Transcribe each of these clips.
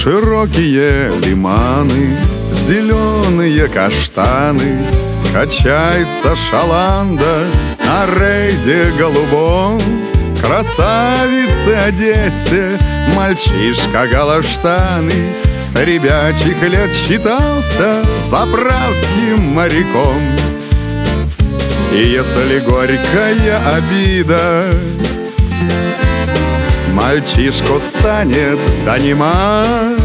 Широкие лиманы, зеленые каштаны, качается шаланда на рейде голубом. Красавице Одессе мальчишка галаштаны с ребячих лет считался заправским моряком. И если горькая обида мальчишку станет донимать,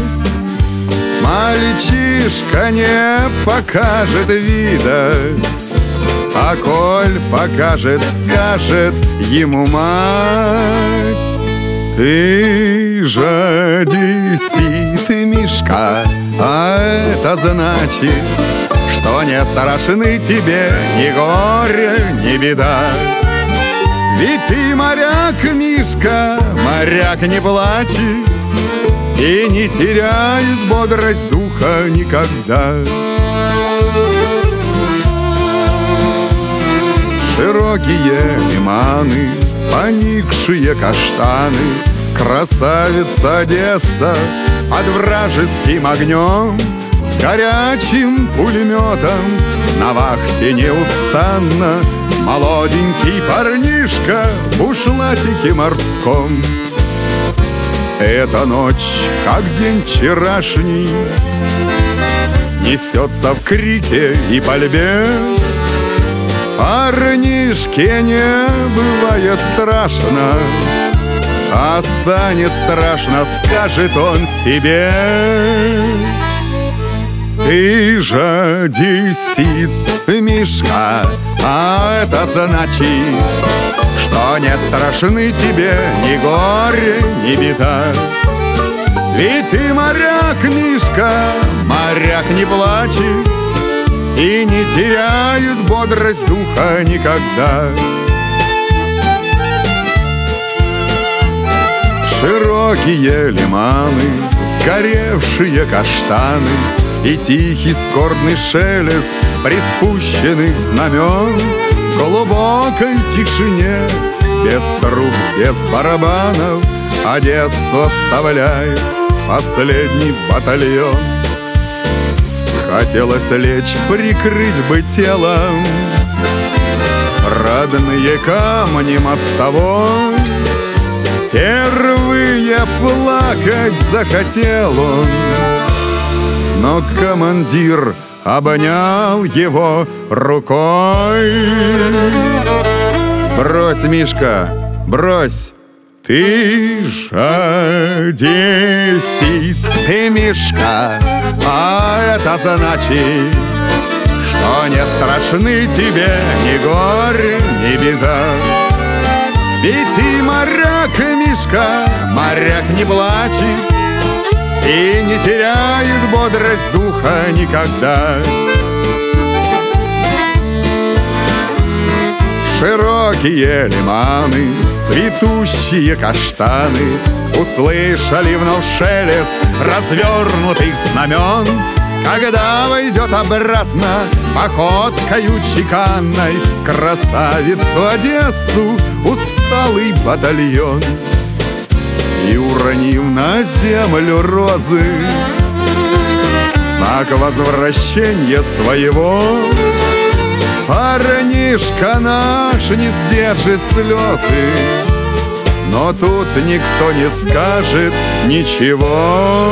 мальчишка не покажет вида, а коль покажет, скажет ему мать: ты же одессит, Мишка, а это значит, что не страшны тебе ни горе, ни беда. Ведь ты моряк, Мишка, моряк не плачет и не теряет бодрость духа никогда. Широкие лиманы, поникшие каштаны, красавица Одесса под вражеским огнем, с горячим пулеметом на вахте неустанно молоденький парнишка в бушлатике морском. Эта ночь, как день вчерашний, несется в крике и пальбе. Парнишке не бывает страшно, а станет страшно, скажет он себе: ты же одессит, Мишка, а это значит, что не страшны тебе ни горе, ни беда. Ведь ты моряк, Мишка, моряк не плачет и не теряет бодрость духа никогда. Широкие лиманы, сгоревшие каштаны и тихий скорбный шелест приспущенных знамен. В глубокой тишине, без труб, без барабанов, Одессу оставляет последний батальон. Хотелось лечь, прикрыть бы телом родные камни мостовой. Впервые плакать захотел он, но командир обнял его рукой. Брось, Мишка, брось, ты же одессит, ты, Мишка, а это значит, что не страшны тебе ни горе, ни беда. Ведь ты моряк, Мишка, моряк не плачет и не теряет бодрость духа никогда. Широкие лиманы, цветущие каштаны услышали вновь шелест развернутых знамен. Когда войдет обратно походкою чеканной красавицу Одессу усталый батальон, и уронив на землю розы в знак возвращения своего, парнишка наш не сдержит слезы, но тут никто не скажет ничего.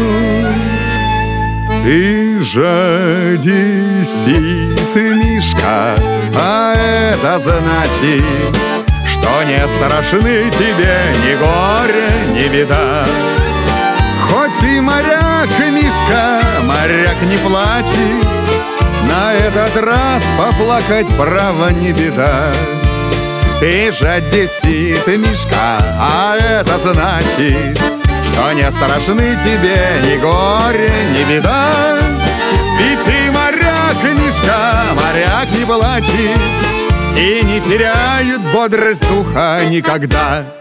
Ты же одессит, Мишка, а это значит, что не страшны тебе ни горе, ни беда. Хоть ты моряк, Мишка, моряк не плачет, на этот раз поплакать право не беда. Ты же одессит, Мишка, а это значит, что не страшны тебе ни горе, ни беда. Ведь ты моряк, Мишка, моряк не плачет и не теряет бодрость духа никогда.